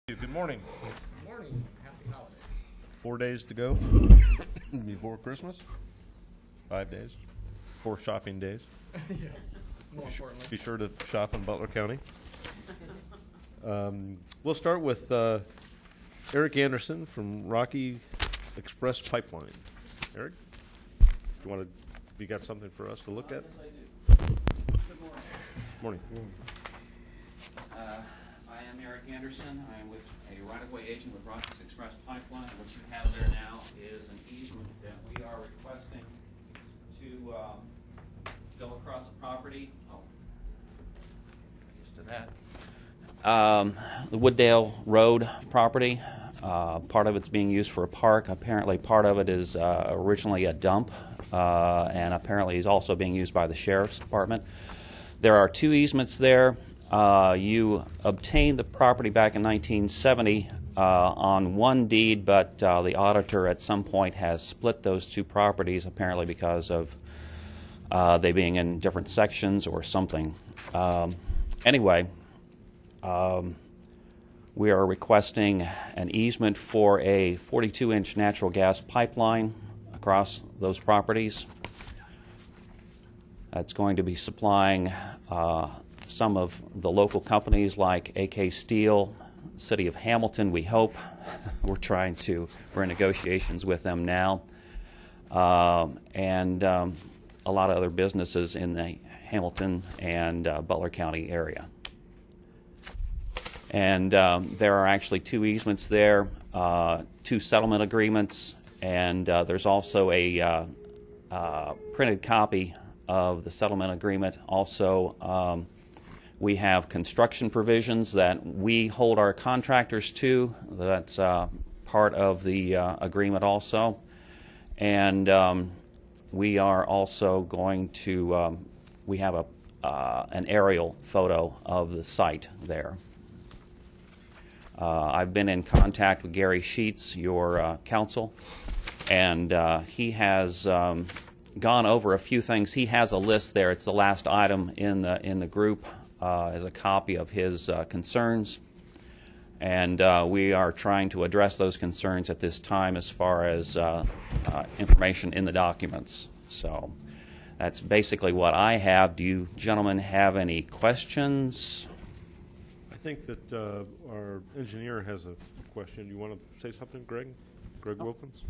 Good morning. Good morning. Happy holidays. 4 days to go before Christmas. 5 days. 4 shopping days. Yeah. More importantly. Be sure to shop in Butler County. We'll start with Eric Anderson from Rocky Express Pipeline. Eric, you got something for us to look at? Yes, I do. Good morning. Morning. I am Eric Anderson. I am with a right-of-way agent with Rockies Express Pipeline. What you have there now is an easement that we are requesting to go across the property. Just to that. The Wooddale Road property. Part of it's being used for a park. Apparently part of it is originally a dump, and apparently is also being used by the Sheriff's Department. There are 2 easements there. You obtained the property back in 1970 on one deed, but the auditor at some point has split those 2 properties, apparently because of they being in different sections or something. Anyway, we are requesting an easement for a 42-inch natural gas pipeline across those properties. That's going to be supplying some of the local companies like AK Steel, City of Hamilton, we hope. We're in negotiations with them now. And a lot of other businesses in the Hamilton and Butler County area. And there are actually 2 easements there, 2 settlement agreements, and there's also a printed copy of the settlement agreement. Also, we have construction provisions that we hold our contractors to. That's part of the agreement also. And we are also going to, we have an aerial photo of the site there. I've been in contact with Gary Sheets, your counsel, and he has gone over a few things. He has a list there. It's the last item in the group as a copy of his concerns, and we are trying to address those concerns at this time as far as information in the documents. So that's basically what I have. Do you gentlemen have any questions? I think that our engineer has a question. You want to say something, Greg? Greg Wilkins?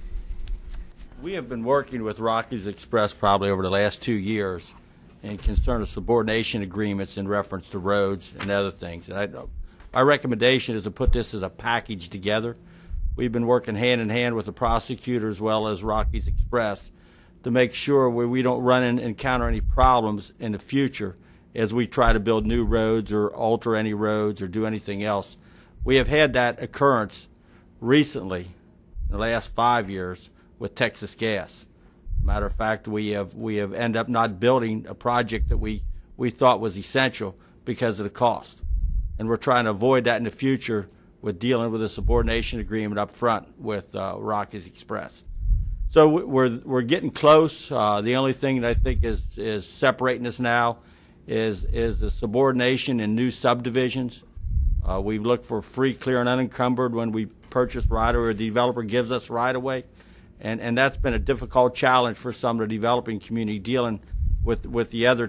We have been working with Rockies Express probably over the last 2 years in concern of subordination agreements in reference to roads and other things. And my recommendation is to put this as a package together. We've been working hand in hand with the prosecutor as well as Rockies Express to make sure we don't encounter any problems in the future as we try to build new roads or alter any roads or do anything else. We have had that occurrence recently in the last 5 years with Texas Gas. Matter of fact, we have ended up not building a project that we thought was essential because of the cost. And we're trying to avoid that in the future with dealing with a subordination agreement up front with Rockies Express. So we're getting close. The only thing that I think is separating us now is the subordination in new subdivisions. We look for free, clear, and unencumbered when we purchase right-of-way, or the developer gives us right-of-way. And that's been a difficult challenge for some of the developing community dealing with the other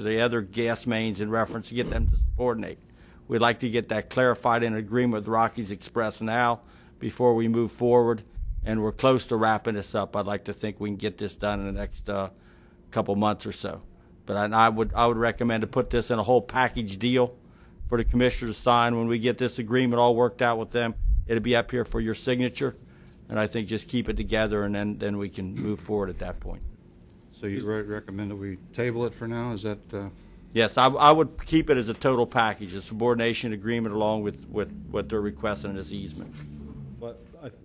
gas mains in reference to get them to subordinate. We'd like to get that clarified in agreement with Rockies Express now before we move forward, and we're close to wrapping this up. I'd like to think we can get this done in the next couple months or so. But I would recommend to put this in a whole package deal for the commissioners to sign. When we get this agreement all worked out with them, it'll be up here for your signature. And I think just keep it together, and then we can move forward at that point. So you recommend that we table it for now? Is that? Yes, I would keep it as a total package, a subordination agreement along with what they're requesting in this easement. But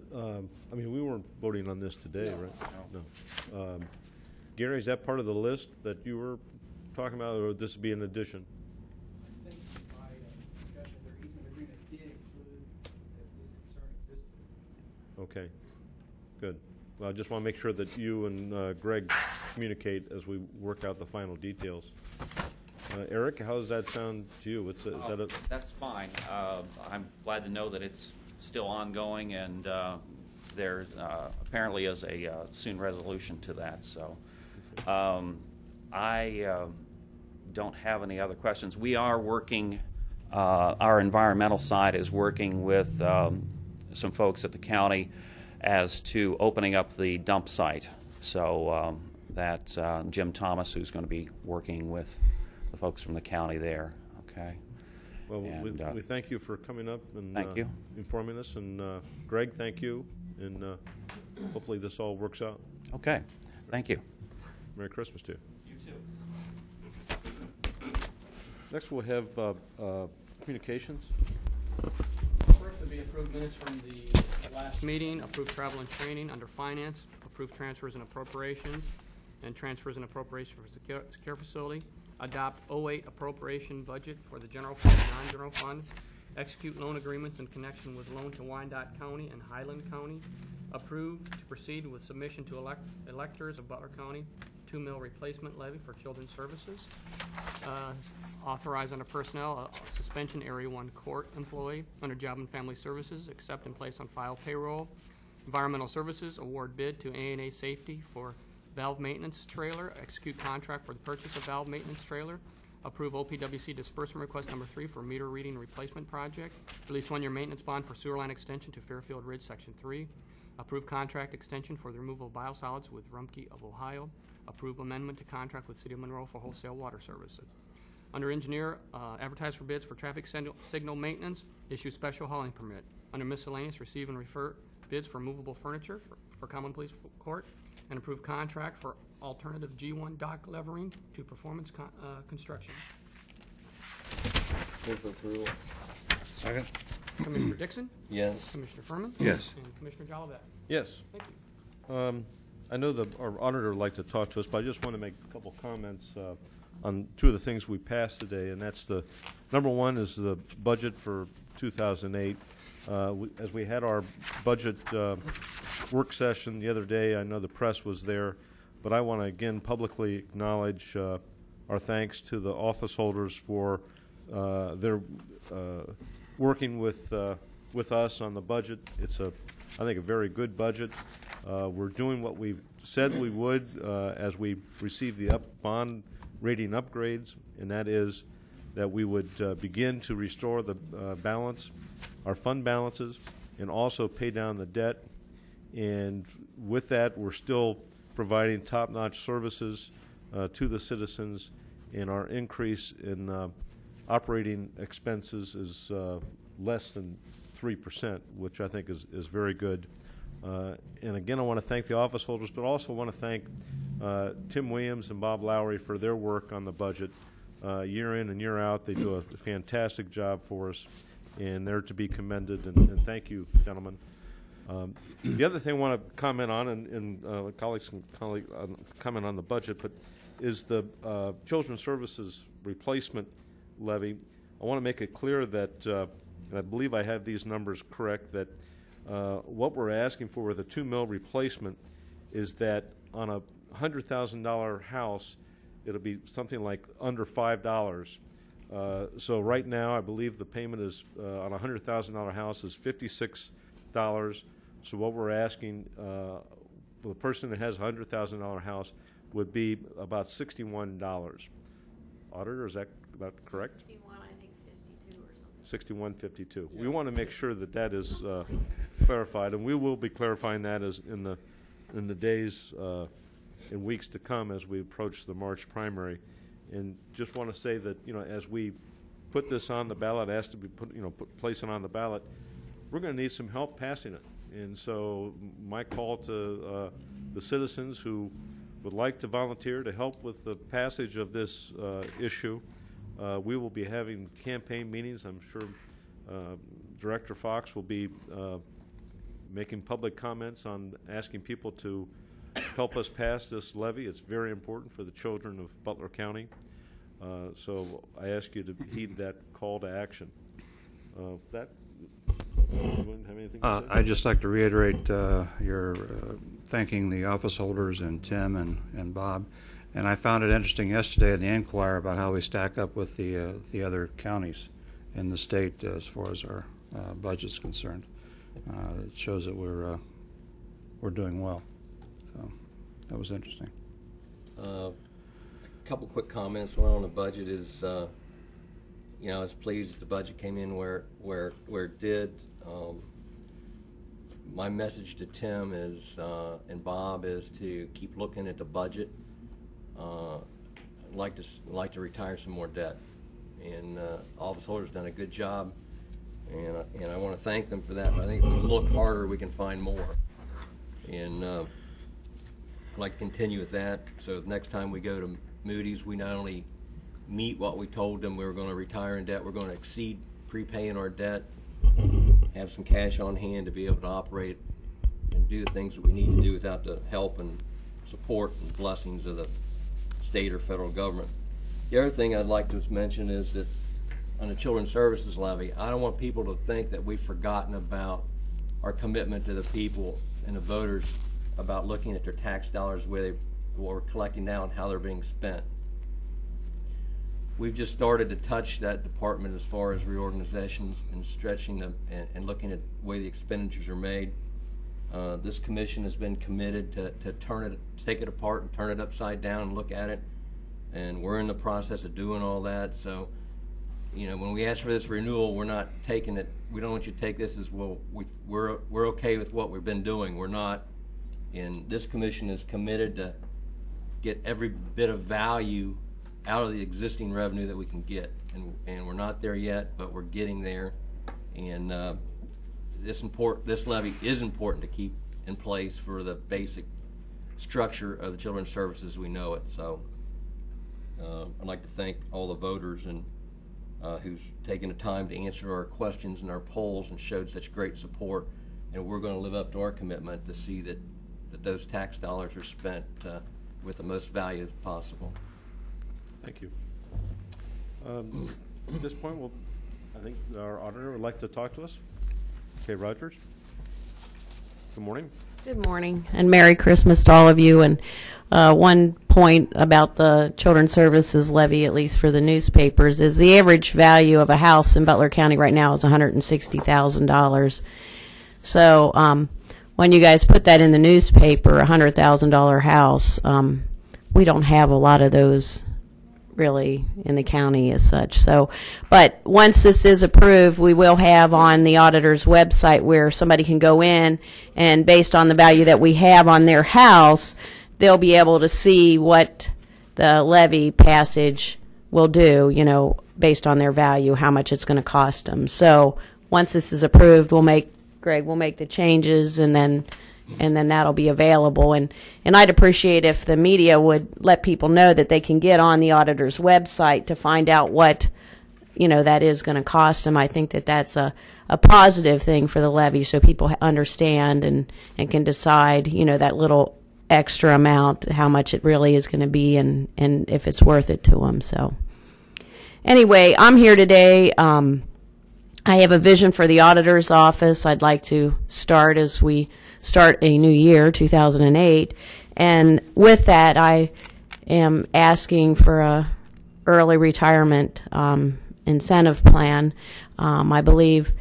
I mean, we weren't voting on this today, right? No. Gary, is that part of the list that you were talking about, or would this be an addition? I think by discussion, their easement agreement did include that this concern existed. Okay, good. Well, I just want to make sure that you and Greg communicate as we work out the final details. Eric, how does that sound to you? Is that a, That's fine. I'm glad to know that it's still ongoing, and there apparently is a soon resolution to that. So I don't have any other questions. We are working, our environmental side is working with some folks at the county as to opening up the dump site. So that's Jim Thomas, who's going to be working with the folks from the county there. Okay. well, And, we thank you for coming up and Thank you. informing us. And Greg, thank you. And hopefully this all works out. Okay. Thank you. Merry Christmas to you. You too. Next, we'll have communications. First would be approved minutes from the last meeting, approved travel and training under finance, approved transfers and appropriations, and transfers and appropriations for secure facility, adopt 08 appropriation budget for the general fund and non-general fund, execute loan agreements in connection with loan to Wyandotte County and Highland County, approve to proceed with submission to electors of Butler County 2 mil replacement levy for children's services, authorize under personnel a suspension Area 1 court employee under Job and Family Services, accept and place on file payroll, environmental services, award bid to A&A Safety for valve maintenance trailer, execute contract for the purchase of valve maintenance trailer, approve OPWC disbursement request number 3 for meter reading replacement project, release 1-year maintenance bond for sewer line extension to Fairfield Ridge Section 3, approve contract extension for the removal of biosolids with Rumpke of Ohio, approve amendment to contract with City of Monroe for wholesale water services. Under engineer, advertise for bids for traffic signal maintenance, issue special hauling permit. Under miscellaneous, receive and refer bids for movable furniture for common police court, and approve contract for alternative G1 dock levering to Performance Construction. Move for approval. Second? Commissioner Dixon? Yes. Commissioner Furman? Yes. And Commissioner Jolivet? Yes. Thank you. I know that our auditor would like to talk to us, but I just want to make a couple comments on two of the things we passed today, and that's the number one is the budget for 2008. As we had our budget work session the other day, I know the press was there, but I want to again publicly acknowledge our thanks to the office holders for their working with us on the budget. It's I think a very good budget. We're doing what we've said we would as we receive the bond rating upgrades, and that is that we would begin to restore the balance, our fund balances, and also pay down the debt. And with that, we're still providing top-notch services to the citizens, and our increase in operating expenses is less than 3%, which I think is very good. And again, I want to thank the office holders, but also want to thank Tim Williams and Bob Lowry for their work on the budget. Year in and year out, they do a fantastic job for us, and they're to be commended, and thank you, gentlemen. The other thing I want to comment on, and colleagues can comment on the budget, but is the Children's Services Replacement Levy. I want to make it clear that, and I believe I have these numbers correct, that what we're asking for with a 2 mil replacement is that on a $100,000 house, it'll be something like under $5. So right now, I believe the payment is on a $100,000 house is $56. So what we're asking for the person that has a $100,000 house would be about $61. Auditor, is that about correct? 61, I think 52 or something. $61.52. We want to make sure that that is clarified, and we will be clarifying that as in the days and weeks to come as we approach the March primary. And just want to say that, you know, as we put this on the ballot, asked to be place it on the ballot, we're going to need some help passing it. And so my call to the citizens who would like to volunteer to help with the passage of this issue, we will be having campaign meetings. I'm sure Director Fox will be making public comments on asking people to help us pass this levy. It's very important for the children of Butler County. So I ask you to heed that call to action. Anyone have anything to say? I'd just like to reiterate your thanking the office holders and Tim and Bob. And I found it interesting yesterday in the Enquirer about how we stack up with the other counties in the state as far as our budget's concerned. It shows that we're doing well. So that was interesting. A couple quick comments. One on the budget is, I was pleased the budget came in where it did. My message to Tim is and Bob is to keep looking at the budget. I'd like to retire some more debt, and office holders done a good job, and I want to thank them for that. But I think if we look harder, we can find more, and I'd like to continue with that. So the next time we go to Moody's, we not only meet what we told them we were going to retire in debt, we're going to exceed prepaying our debt, have some cash on hand to be able to operate and do the things that we need to do without the help and support and blessings of the state or federal government. The other thing I'd like to mention is that on the Children's Services Levy, I don't want people to think that we've forgotten about our commitment to the people and the voters about looking at their tax dollars, what we're collecting now and how they're being spent. We've just started to touch that department as far as reorganizations and stretching them and looking at the way the expenditures are made. This commission has been committed to take it apart and turn it upside down and look at it, and we're in the process of doing all that. So, when we ask for this renewal, we're not taking it. We don't want you to take this as, well, we're okay with what we've been doing. We're not. And this commission is committed to get every bit of value out of the existing revenue that we can get, and we're not there yet, but we're getting there. And this levy is important to keep in place for the basic structure of the children's services we know it. So I'd like to thank all the voters and who's taken the time to answer our questions and our polls and showed such great support. And we're going to live up to our commitment to see that those tax dollars are spent with the most value possible. Thank you. At this point, I think our auditor would like to talk to us. Okay, Rogers. Good morning. Good morning, and Merry Christmas to all of you. And one point about the Children's Services Levy, at least for the newspapers, is the average value of a house in Butler County right now is $160,000. So when you guys put that in the newspaper, a $100,000 house, we don't have a lot of those really in the county as such. So, but once this is approved, we will have on the auditor's website where somebody can go in, and based on the value that we have on their house, they'll be able to see what the levy passage will do, based on their value, how much it's going to cost them. So once this is approved, Greg will make the changes, and then that'll be available. And I'd appreciate if the media would let people know that they can get on the auditor's website to find out what, that is going to cost them. I think that that's a positive thing for the levy, so people understand and can decide, that little extra amount, how much it really is going to be, and if it's worth it to them. So anyway, I'm here today. I have a vision for the auditor's office. I'd like to start as we start a new year, 2008, and with that, I am asking for a early retirement incentive plan. I believe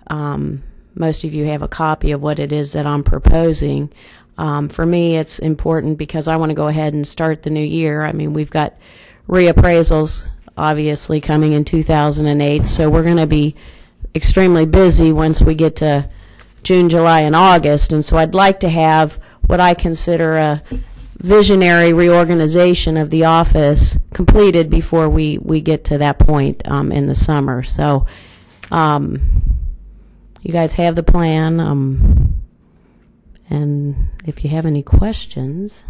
most of you have a copy of what it is that I'm proposing. For me, it's important because I want to go ahead and start the new year. I mean, we've got reappraisals obviously coming in 2008, so we're going to be extremely busy once we get to June, July, and August, and so I'd like to have what I consider a visionary reorganization of the office completed before we get to that point in the summer. So you guys have the plan, and if you have any questions.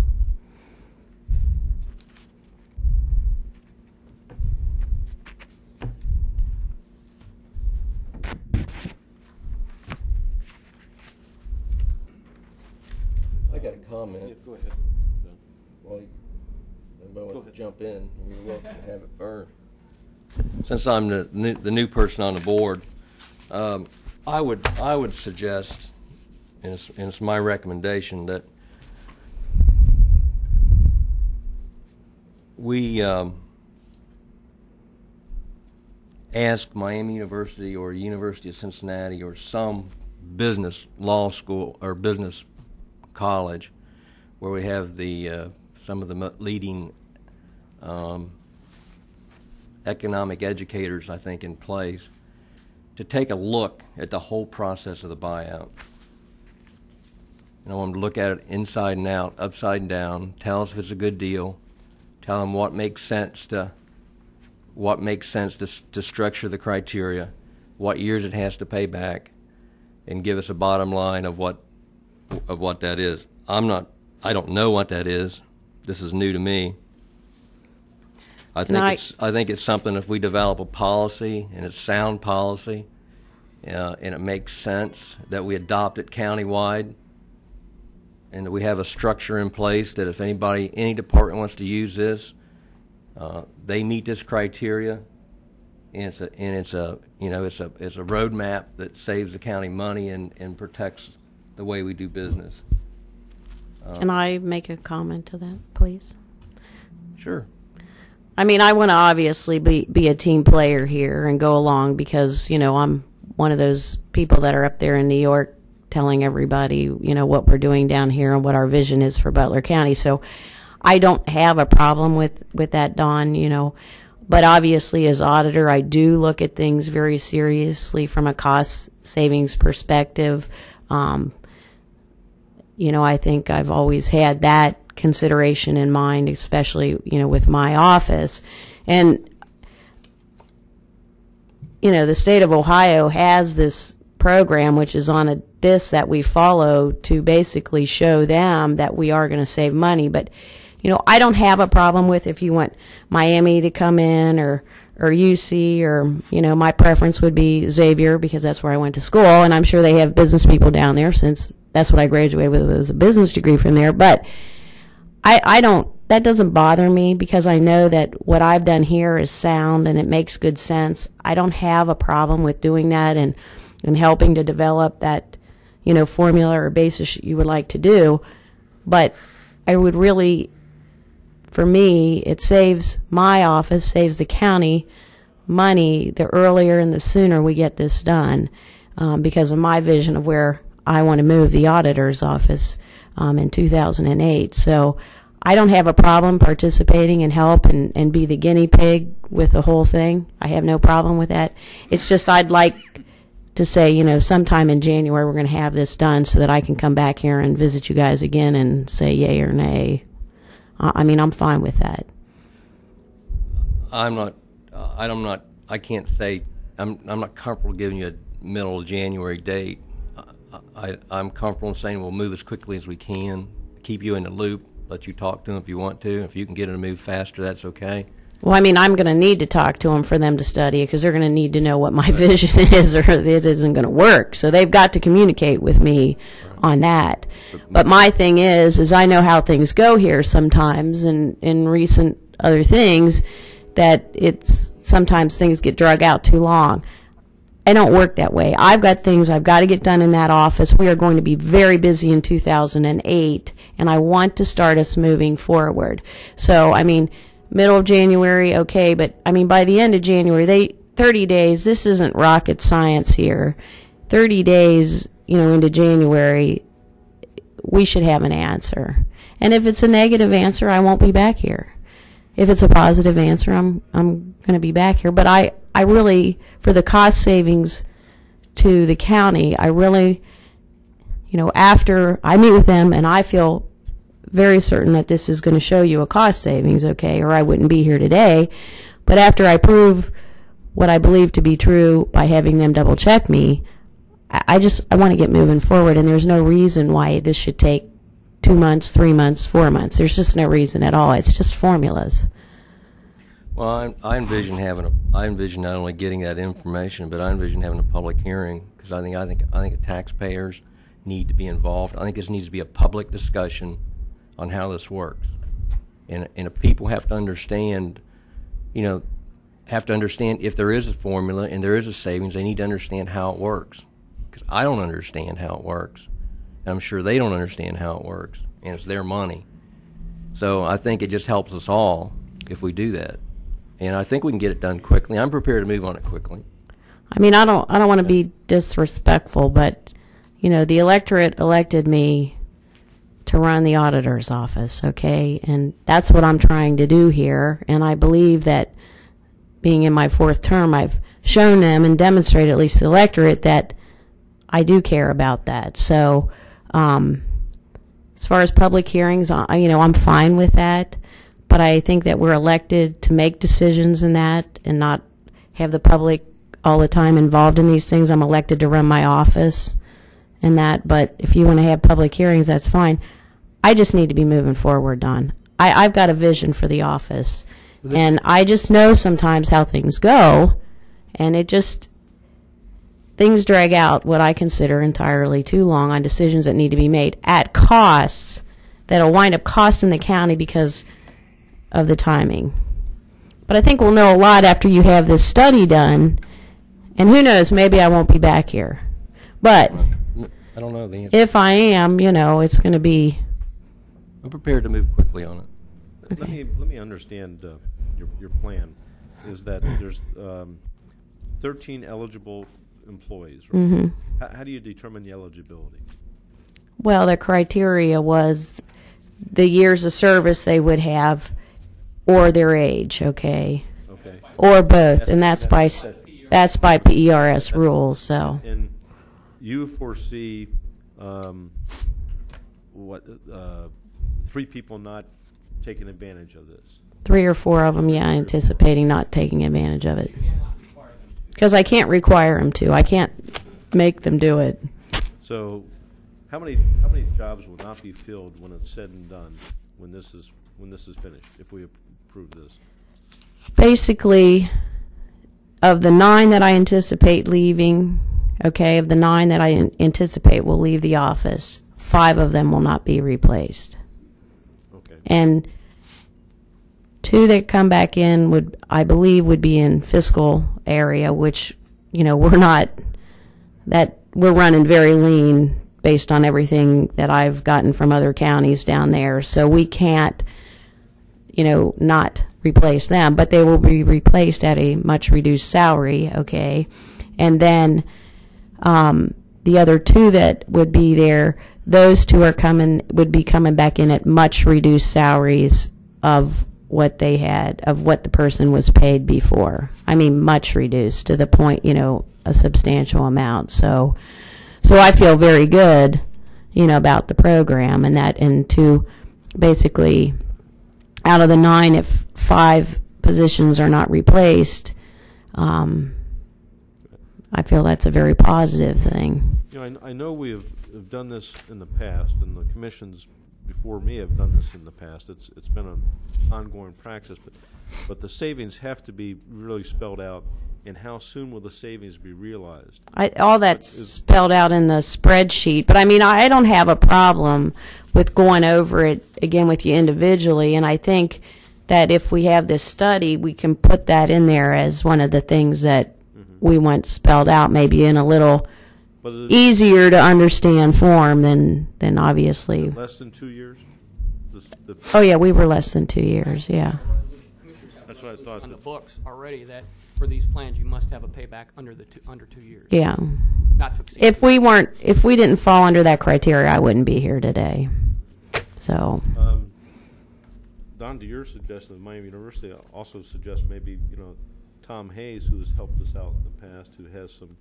I got a comment. Go ahead. Well, anybody wants to jump in, you're welcome to have it first. Since I'm the new person on the board, I would suggest, and it's my recommendation, that we ask Miami University or University of Cincinnati or some business law school or business college where we have the some of the leading economic educators, I think, in place to take a look at the whole process of the buyout. I want them to look at it inside and out, upside and down, tell us if it's a good deal, tell them what makes sense to structure the criteria, what years it has to pay back, and give us a bottom line of what that is. I don't know what that is. This is new to me. I think it's something if we develop a policy and it's sound policy, and it makes sense that we adopt it countywide, and that we have a structure in place that if any department wants to use this, they meet this criteria, and it's a roadmap that saves the county money and protects the way we do business. Can I make a comment to that, please? Sure. I mean, I want to obviously be a team player here and go along because, I'm one of those people that are up there in New York telling everybody, what we're doing down here and what our vision is for Butler County. So I don't have a problem with that, Don, But obviously, as auditor, I do look at things very seriously from a cost savings perspective. I think I've always had that consideration in mind, especially, with my office. And, the state of Ohio has this program, which is on a disc that we follow to basically show them that we are going to save money. But, I don't have a problem with if you want Miami to come in or UC or, my preference would be Xavier because that's where I went to school. And I'm sure they have business people down there since that's what I graduated with as a business degree from there. But that doesn't bother me because I know that what I've done here is sound and it makes good sense. I don't have a problem with doing that and helping to develop that, formula or basis you would like to do. But I would really, for me, it saves my office, saves the county money the earlier and the sooner we get this done because of my vision of where I want to move the auditor's office in 2008. So I don't have a problem participating and help and be the guinea pig with the whole thing. I have no problem with that. It's just I'd like to say, sometime in January we're going to have this done so that I can come back here and visit you guys again and say yay or nay. I'm fine with that. I can't say, I'm not comfortable giving you a middle of January date. I'm comfortable in saying we'll move as quickly as we can, keep you in the loop, let you talk to them if you want to. If you can get them to move faster, that's okay. Well, I'm going to need to talk to them for them to study it because they're going to need to know what my vision is or it isn't going to work. So they've got to communicate with me on that. But my thing is I know how things go here sometimes and in recent other things that sometimes things get drug out too long. I don't work that way. I've got things I've got to get done in that office. We are going to be very busy in 2008, and I want to start us moving forward. So, middle of January, okay, but, by the end of January, 30 days, this isn't rocket science here. 30 days, into January, we should have an answer. And if it's a negative answer, I won't be back here. If it's a positive answer, I'm going to be back here. But I really, for the cost savings to the county, I really, after I meet with them and I feel very certain that this is going to show you a cost savings, okay, or I wouldn't be here today. But after I prove what I believe to be true by having them double check me, I want to get moving forward, and there's no reason why this should take 2 months, 3 months, 4 months. There's just no reason at all. It's just formulas. Well, I envision not only getting that information, but I envision having a public hearing because I think the taxpayers need to be involved. I think this needs to be a public discussion on how this works, and if people have to understand, if there is a formula and there is a savings, they need to understand how it works because I don't understand how it works, and I'm sure they don't understand how it works, and it's their money. So I think it just helps us all. if we do that. And I think we can get it done quickly. I'm prepared to move on it quickly. I mean, I don't want to be disrespectful, but you know, the electorate elected me to run the auditor's office, okay? And that's what I'm trying to do here. And I believe that being in my 4th term, I've shown them and demonstrated, at least the electorate, that I do care about that. So, as far as public hearings, I'm fine with that. But I think that we're elected to make decisions in that and not have the public all the time involved in these things. I'm elected to run my office and that. But if you want to have public hearings, that's fine. I just need to be moving forward, Don. I've got a vision for the office. And I just know sometimes how things go. And things drag out what I consider entirely too long on decisions that need to be made at costs that'll wind up costing the county because of the timing. But I think we'll know a lot after you have this study done. And who knows, maybe I won't be back here. But I don't know the answer. if I am, it's going to be... I'm prepared to move quickly on it. Okay. Let me understand your plan. Is that there's 13 eligible employees, right? Mm-hmm. How do you determine the eligibility? Well, the criteria was the years of service they would have or their age, okay? Okay. Or both, and that's by PERS rules, so. And you foresee 3 people not taking advantage of this? 3 or 4 of them, yeah, anticipating not taking advantage of it. Because I can't require them to. I can't make them do it. So, how many jobs will not be filled when it's said and done when this is finished? If we approve this, Basically, of the 9 that I anticipate leaving, okay, of the 9 that I anticipate will leave the office, 5 of them will not be replaced. okay. And 2 that come back in I believe would be in fiscal area, which, we're running very lean based on everything that I've gotten from other counties down there. So we can't, not replace them, but they will be replaced at a much reduced salary, okay? And then the other 2 that would be there, those 2 would be coming back in at much reduced salaries of what they had, of what the person was paid before. I mean, much reduced to the point, a substantial amount. So I feel very good, about the program and to basically, out of the 9, if 5 positions are not replaced, I feel that's a very positive thing. I know we have done this in the past, and the commissions before me have done this in the past. It's been an ongoing practice, but the savings have to be really spelled out. And how soon will the savings be realized? All that's spelled out in the spreadsheet. But, I don't have a problem with going over it again with you individually. And I think that if we have this study, we can put that in there as one of the things that we want spelled out, maybe in a little easier to understand form than obviously. Less than 2 years? Oh, yeah, we were less than 2 years, yeah. That's what I thought. On the books already that for these plans, you must have a payback under 2 years. Yeah. Not to exceed. If we didn't fall under that criteria, I wouldn't be here today. So. Don, to your suggestion, Miami University also suggests maybe, Tom Hayes, who has helped us out in the past, who has some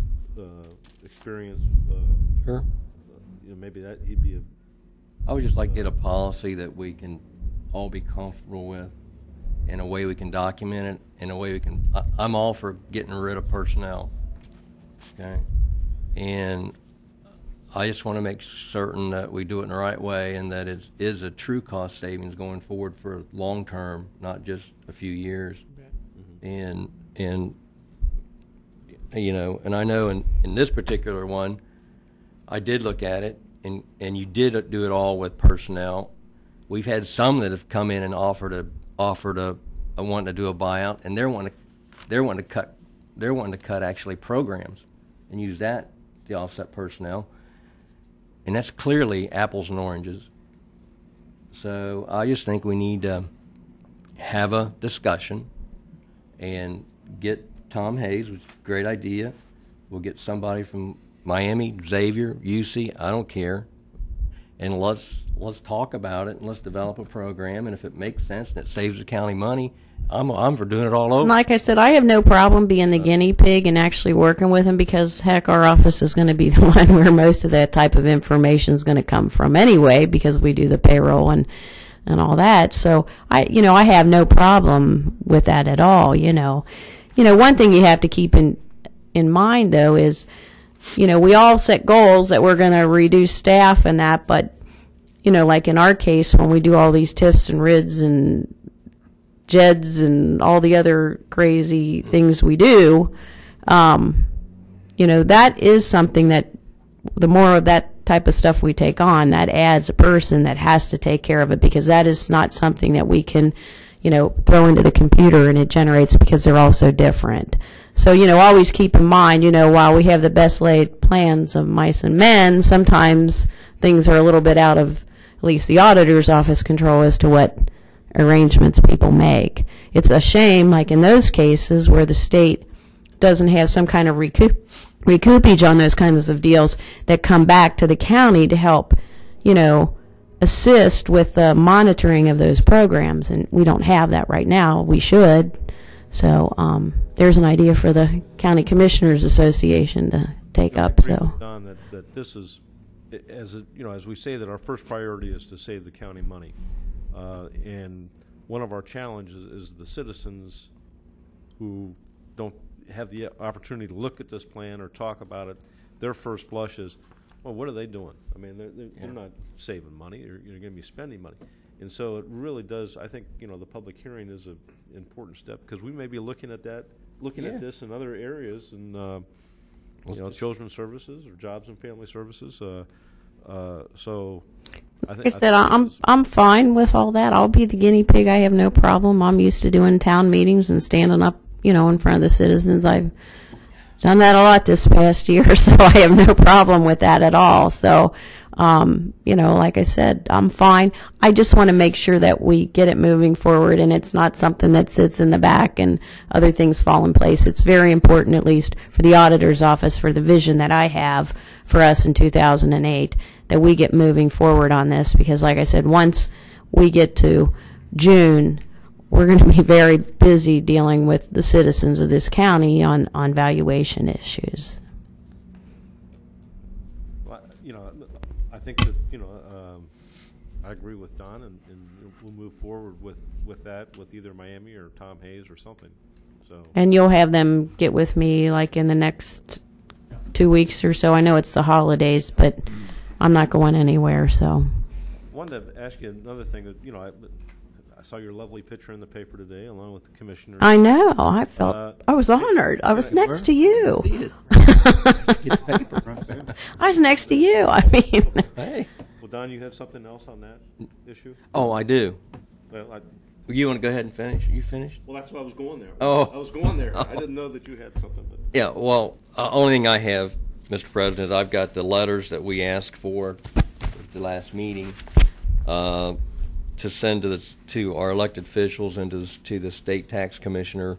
experience. Sure. Maybe that he'd be I would just like to get a policy that we can all be comfortable with, in a way we can document it, in a way we can. I'm all for getting rid of personnel, okay? And I just want to make certain that we do it in the right way and that it is a true cost savings going forward for long term, not just a few years. And and I know in this particular one, I did look at it, and you did do it all with personnel. We've had some that have come in and offered a wanting to do a buyout, and they're wanting to cut actually programs and use that to offset personnel, and that's clearly apples and oranges. So I just think we need to have a discussion and get Tom Hayes, which is a great idea. We'll get somebody from Miami, Xavier, UC, I don't care. And let's talk about it and let's develop a program. And if it makes sense and it saves the county money, I'm for doing it all over. Like I said, I have no problem being the guinea pig and actually working with them because, heck, our office is going to be the one where most of that type of information is going to come from anyway because we do the payroll and all that. So I have no problem with that at all. One thing you have to keep in mind though is, we all set goals that we're going to reduce staff and that, but like in our case, when we do all these TIFs and RIDs and JEDs and all the other crazy things we do, that is something that the more of that type of stuff we take on, that adds a person that has to take care of it because that is not something that we can, throw into the computer and it generates because they're all so different. So, always keep in mind, while we have the best laid plans of mice and men, sometimes things are a little bit out of at least the auditor's office control as to what arrangements people make. It's a shame, like in those cases where the state doesn't have some kind of recoupage on those kinds of deals that come back to the county to help, assist with the monitoring of those programs. And we don't have that right now. We should. So there's an idea for the County Commissioners Association to take up. I agree So with Don that this is, as we say that our first priority is to save the county money. And one of our challenges is the citizens who don't have the opportunity to look at this plan or talk about it. Their first blush is, well, what are they doing? I mean, they're not saving money. You're going to be spending money. And so it really does, I think, the public hearing is an important step because we may be looking at this in other areas and, children's services or jobs and family services. So I like I said, I'm fine with all that. I'll be the guinea pig. I have no problem. I'm used to doing town meetings and standing up, in front of the citizens. I've done that a lot this past year, so I have no problem with that at all. So, like I said, I'm fine. I just want to make sure that we get it moving forward and it's not something that sits in the back and other things fall in place. It's very important, at least for the auditor's office, for the vision that I have for us in 2008, that we get moving forward on this because, like I said, once we get to June, we're going to be very busy dealing with the citizens of this county on valuation issues. Well, I think that, I agree with Don, and we'll move forward with that, with either Miami or Tom Hayes or something. So. And you'll have them get with me like in the next 2 weeks or so. I know it's the holidays, but I'm not going anywhere. So. I wanted to ask you another thing. That, I saw your lovely picture in the paper today, along with the commissioner. I know. I felt I was honored. I was next to you. I was next to you. I mean. Hey. Well, Don, you have something else on that issue? Oh, I do. Well, You want to go ahead and finish? You finished? well, that's why I was going there. Oh. I was going there. I didn't know that you had something. But. Yeah, well, only thing I have, Mr. President, I've got the letters that we asked for at the last meeting to send to our elected officials and to the state tax commissioner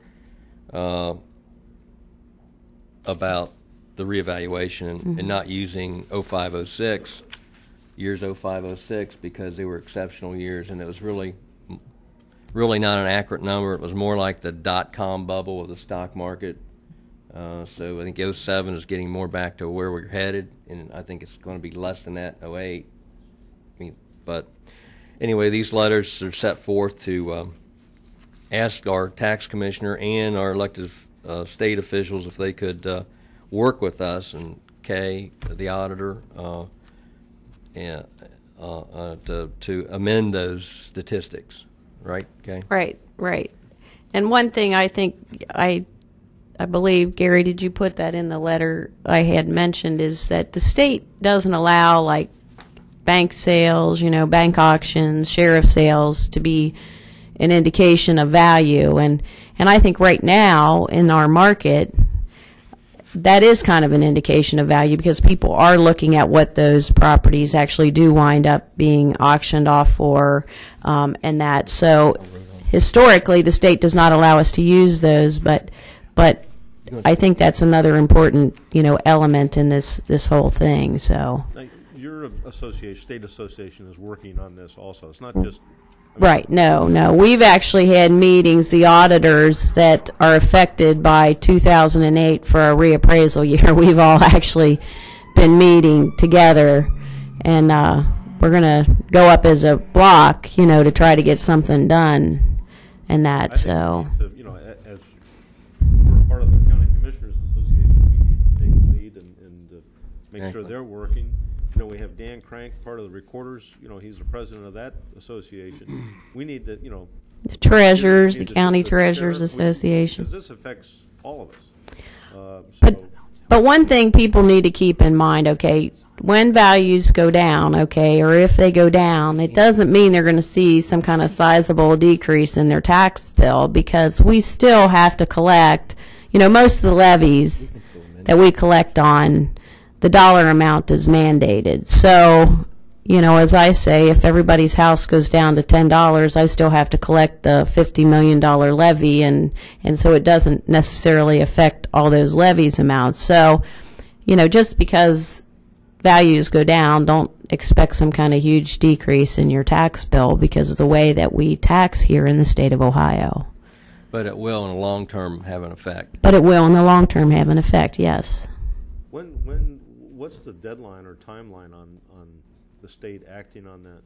about the reevaluation and not using 0506, years 0506, because they were exceptional years, and it was really not an accurate number. It was more like the dot-com bubble of the stock market. So I think 07 is getting more back to where we're headed, and I think it's going to be less than that 08. But anyway, these letters are set forth to ask our tax commissioner and our elected state officials if they could work with us and Kay, the auditor, and to amend those statistics. Right, Kay? Right. And one thing I think I believe, Gary, did you put that in the letter I had mentioned, is that the state doesn't allow like bank sales, bank auctions, sheriff sales to be an indication of value. And I think right now in our market, that is kind of an indication of value because people are looking at what those properties actually do wind up being auctioned off for, and that. So historically, the state does not allow us to use those, but I think that's another important, element in this whole thing, so. Now, your association, state association, is working on this also. It's not just. Right, no. We've actually had meetings, the auditors that are affected by 2008 for our reappraisal year, we've all actually been meeting together, and we're going to go up as a block, to try to get something done and that, I think so. we need to, as we're part of the County Commissioners Association, we need to take the lead and make sure they're working. We have Dan Crank, part of the recorders. He's the president of that association. We need to, The treasurers, need the to County see the Treasurers sheriff, Association. because this affects all of us. But one thing people need to keep in mind, okay, when values go down, okay, or if they go down, it doesn't mean they're going to see some kind of sizable decrease in their tax bill, because we still have to collect, most of the levies that we collect on, the dollar amount is mandated. So, as I say, if everybody's house goes down to $10, I still have to collect the $50 million levy, and so it doesn't necessarily affect all those levies amounts. So, just because values go down, don't expect some kind of huge decrease in your tax bill because of the way that we tax here in the state of Ohio. But it will, in the long term, have an effect. But it will in the long term have an effect, yes. What's the deadline or timeline on the state acting on that?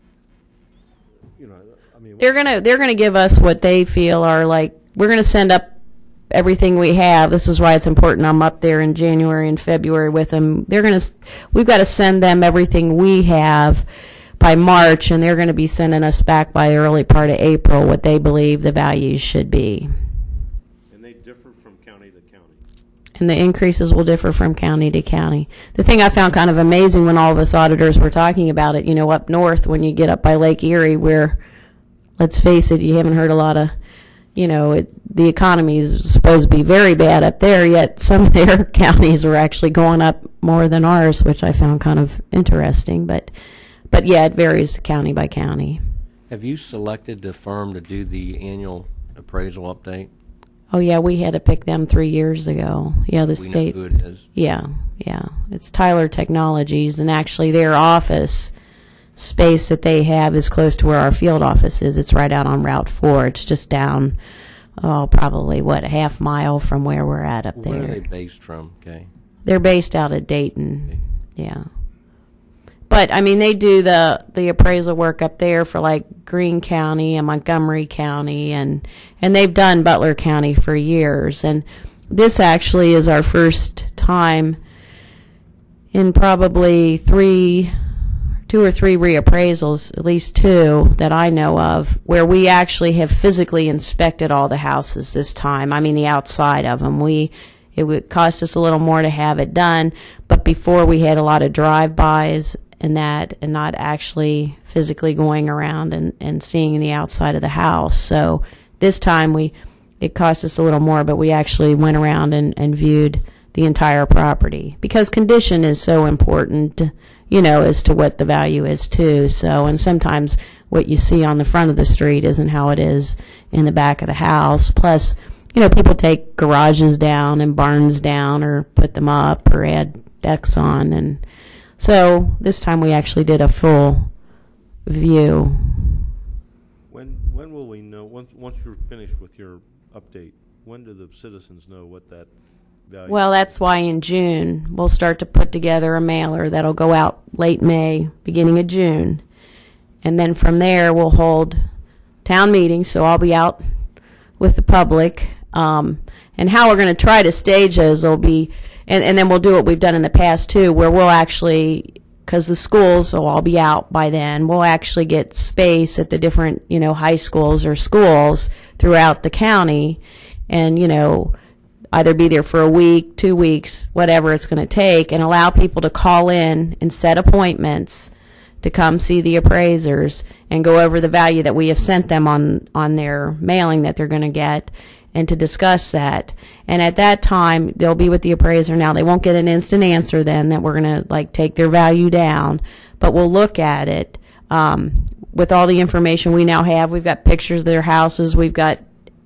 They're gonna give us what they feel are like. We're gonna send up everything we have. This is why it's important I'm up there in January and February with them. We've got to send them everything we have by March, and they're going to be sending us back by the early part of April what they believe the values should be. And they differ from county to county. And the increases will differ from county to county. The thing I found kind of amazing when all of us auditors were talking about it, up north when you get up by Lake Erie, where, let's face it, you haven't heard a lot of, the economy is supposed to be very bad up there, yet some of their counties were actually going up more than ours, which I found kind of interesting. But yeah, it varies county by county. Have you selected the firm to do the annual appraisal update? Oh, yeah, we had to pick them 3 years ago. Yeah, the state. We know who it is. Yeah. It's Tyler Technologies, and actually their office space that they have is close to where our field office is. It's right out on Route 4. It's just down, probably, a half mile from where we're at up there. Where are they based from, Kay? They're based out of Dayton, yeah. But, they do the appraisal work up there for, Greene County and Montgomery County, and they've done Butler County for years. And this actually is our first time in probably 2 or 3 reappraisals, at least 2 that I know of, where we actually have physically inspected all the houses this time. The outside of them. It would cost us a little more to have it done, but before we had a lot of drive-bys and that, and not actually physically going around and seeing the outside of the house. So this time it cost us a little more, but we actually went around and viewed the entire property, because condition is so important, as to what the value is too. So, and sometimes what you see on the front of the street isn't how it is in the back of the house. Plus, people take garages down and barns down, or put them up, or add decks on. And so this time we actually did a full view. When will we know, once you're finished with your update, when do the citizens know what that value? Well, that's why in June we'll start to put together a mailer that'll go out late May, beginning of June. And then from there we'll hold town meetings, so I'll be out with the public. And how we're going to try to stage those will be, and then we'll do what we've done in the past too, where we'll actually, because the schools will all be out by then, we'll actually get space at the different, high schools or schools throughout the county, and, either be there for a week, 2 weeks, whatever it's going to take, and allow people to call in and set appointments to come see the appraisers and go over the value that we have sent them on their mailing that they're going to get, and to discuss that. And at that time, they'll be with the appraiser. Now, they won't get an instant answer then that we're going to take their value down, but we'll look at it. with all the information we now have, we've got pictures of their houses, we've got,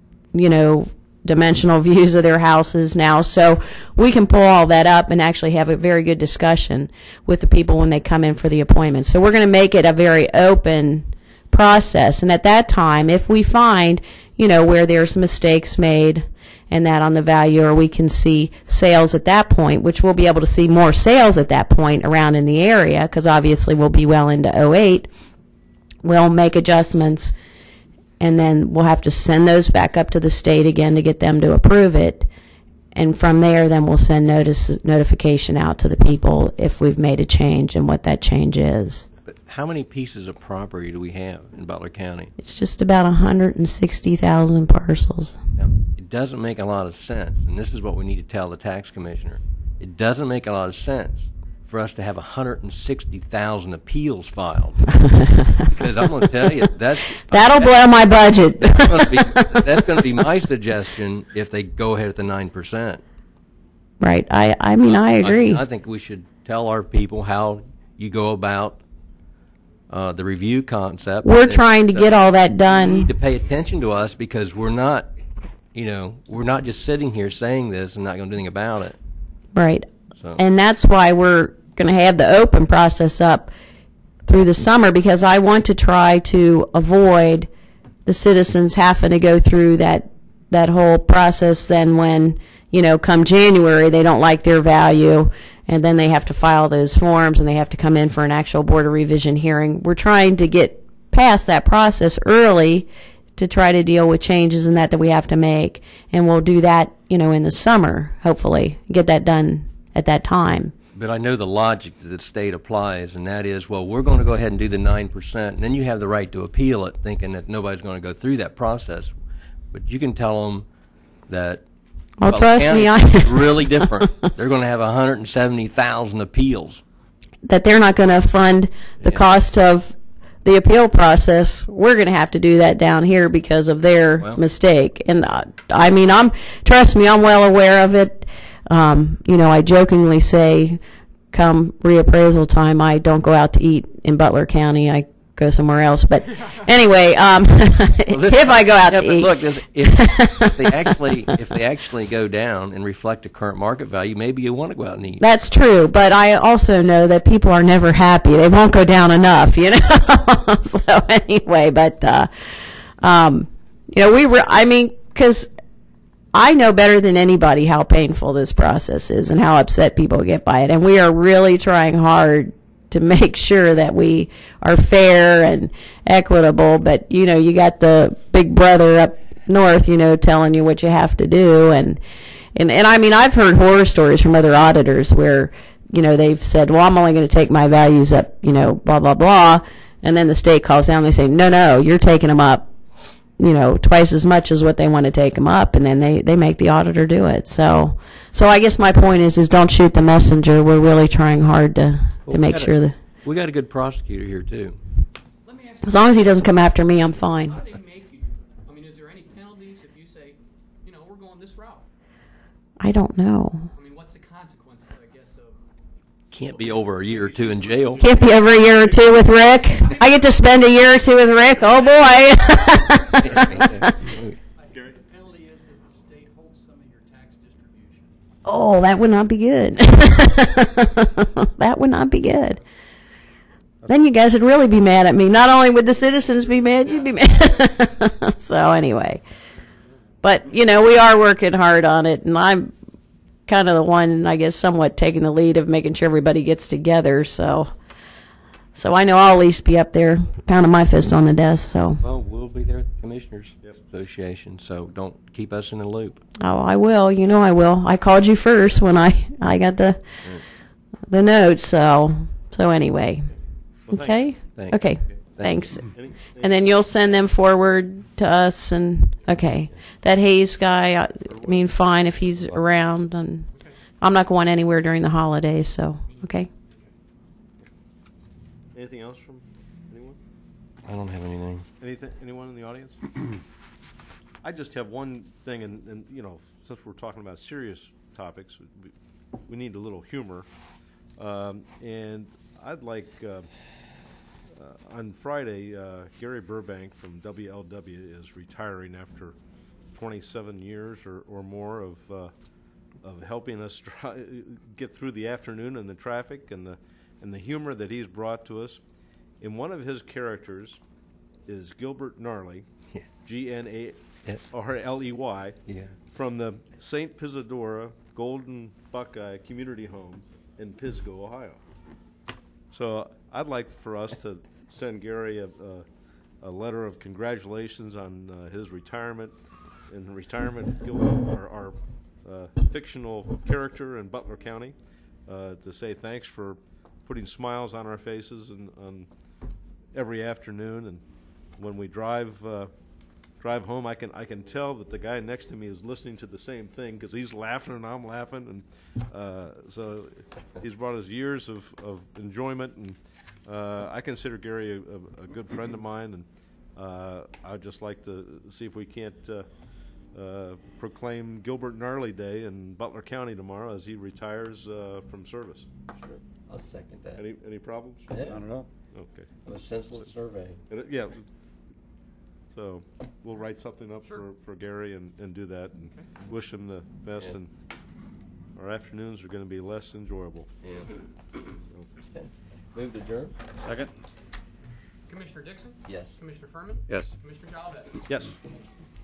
dimensional views of their houses now, so we can pull all that up and actually have a very good discussion with the people when they come in for the appointment. So we're going to make it a very open process, and at that time, if we find, where there's mistakes made and that on the value, or we can see sales at that point, which we'll be able to see more sales at that point around in the area, because obviously we'll be well into '08, we'll make adjustments, and then we'll have to send those back up to the state again to get them to approve it. And from there, then we'll send notification out to the people if we've made a change and what that change is. But how many pieces of property do we have in Butler County? It's just about 160,000 parcels. Now, it doesn't make a lot of sense, and this is what we need to tell the tax commissioner. It doesn't make a lot of sense for us to have 160,000 appeals filed. Because I'm going to tell you, that'll blow my budget. That's going to be my suggestion if they go ahead at the 9%. Right. I mean, I agree. I think we should tell our people how you go about the review concept. We're trying to get all that done. You need to pay attention to us because we're not just sitting here saying this and not going to do anything about it. Right. So. And that's why we're going to have the open process up through the summer, because I want to try to avoid the citizens having to go through that whole process. Then when, come January, they don't like their value, and then they have to file those forms and they have to come in for an actual Board of Revision hearing. We're trying to get past that process early to try to deal with changes in that we have to make. And we'll do that, in the summer, hopefully, get that done at that time. But I know the logic that the state applies, and that is, well, we're going to go ahead and do the 9%, and then you have the right to appeal it, thinking that nobody's going to go through that process. But you can tell them that well, Butler trust County me, is really different. They're going to have 170,000 appeals. That they're not going to fund the cost of the appeal process. We're going to have to do that down here because of their mistake. And I mean, trust me, I'm well aware of it. I jokingly say, come reappraisal time, I don't go out to eat in Butler County. I go somewhere else. But anyway, if I go out to eat. Look, if they actually go down and reflect the current market value, maybe you want to go out and eat. That's true, but I also know that people are never happy. They won't go down enough, So anyway, but because I know better than anybody how painful this process is and how upset people get by it. And we are really trying hard to make sure that we are fair and equitable. But, you got the big brother up north, telling you what you have to do. And I mean, I've heard horror stories from other auditors where, they've said, well, I'm only going to take my values up, blah, blah, blah. And then the state calls down and they say, no, you're taking them up, twice as much as what they want to take them up, and then they make the auditor do it. So I guess my point is don't shoot the messenger. We're really trying hard to make sure that we got a good prosecutor here too. Let me ask as long as he doesn't come after me, I'm fine. how do they make you? I mean, is there any penalties if you say, we're going this route? I don't know. I mean, what's the consequence, I guess, of... Can't be over a year or two in jail. Can't be over a year or two with Rick. I get to spend a year or two with Rick. Oh boy. The penalty is that the state holds some of your tax distribution. Oh, that would not be good. That would not be good. Then you guys would really be mad at me. Not only would the citizens be mad, you'd be mad. So anyway. But, we are working hard on it, and I'm kind of the one, I guess, somewhat taking the lead of making sure everybody gets together. So I know I'll at least be up there pounding my fist on the desk. So. Well, we'll be there at the Commissioners Association, so don't keep us in the loop. Oh, I will. I will. I called you first when I got the notes. So anyway. Well, Okay. Thanks. Okay. Thanks. Any- And then you'll send them forward to us. And okay, that Hayes guy. I mean, fine if he's around. And I'm not going anywhere during the holidays. So okay. Anything else from anyone? I don't have anything. Anyone in the audience? I just have one thing, and since we're talking about serious topics, we need a little humor. And I'd like On Friday, Gary Burbank from WLW is retiring after 27 years or more of helping us get through the afternoon and the traffic and the humor that he's brought to us. And one of his characters is Gilbert Gnarly, Gnarley, from the St. Pisadora Golden Buckeye Community Home in Pisgah, Ohio. So I'd like for us to send Gary a letter of congratulations on his retirement. In the retirement of Gilbert, our fictional character in Butler County, to say thanks for putting smiles on our faces and on every afternoon. And when we drive home, I can tell that the guy next to me is listening to the same thing because he's laughing and I'm laughing, and so he's brought us years of enjoyment. And I consider Gary a good friend of mine, and I'd just like to see if we can't proclaim Gilbert Gnarly Day in Butler County tomorrow as he retires from service. Sure. I'll second that. Any problems? Yeah. Not at all. Okay. A senseless survey. And yeah. So we'll write something up for Gary and do that and wish him the best. Yeah. And our afternoons are going to be less enjoyable. Yeah. Okay. Move to adjourn? Second? Commissioner Dixon? Yes. Commissioner Furman? Yes. Commissioner Jalabek? Yes.